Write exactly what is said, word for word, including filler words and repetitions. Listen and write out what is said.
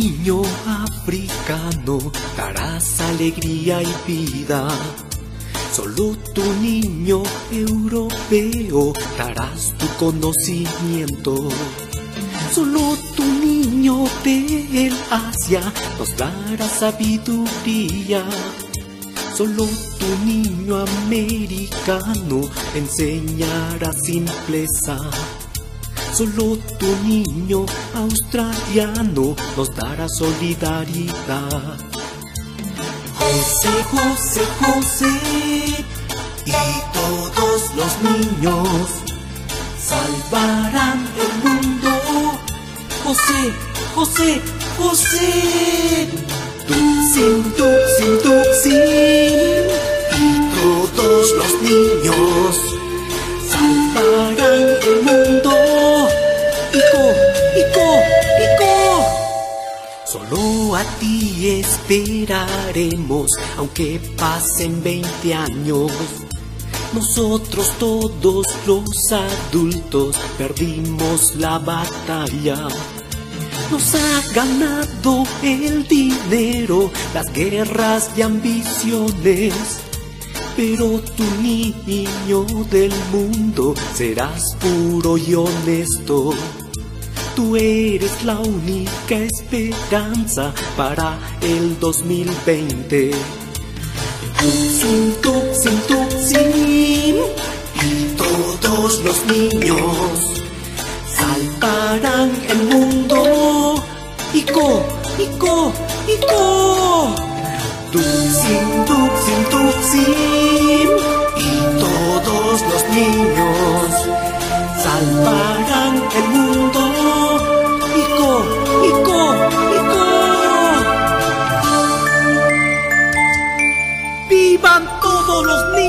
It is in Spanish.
niño africano darás alegría y vida. Solo tu niño europeo darás tu conocimiento. Solo tu niño del Asia nos dará sabiduría. Solo tu niño americano enseñará simpleza. Solo tu niño australiano nos dará solidaridad. José, José, José y todos los niños salvarán el mundo. José, José, José, Tuxin, Tuxin, Tuxin y todos los niños salvarán el mundo. Ico, Ico, Ico. Solo a ti esperaremos, aunque pasen veinte años. Nosotros todos los adultos perdimos la batalla. Nos ha ganado el dinero, las guerras y ambiciones. Pero tu niño del mundo serás puro y honesto. Tú eres la única esperanza para el dos mil veinte. Tuxin, Tuxin, Tuxin y todos los niños salvarán el mundo. Ico, Ico, Ico. Tuxin, Tuxin, Tuxin y todos los niños salvarán el mundo. Ico, Ico, Ico. ¡Vivan todos los niños!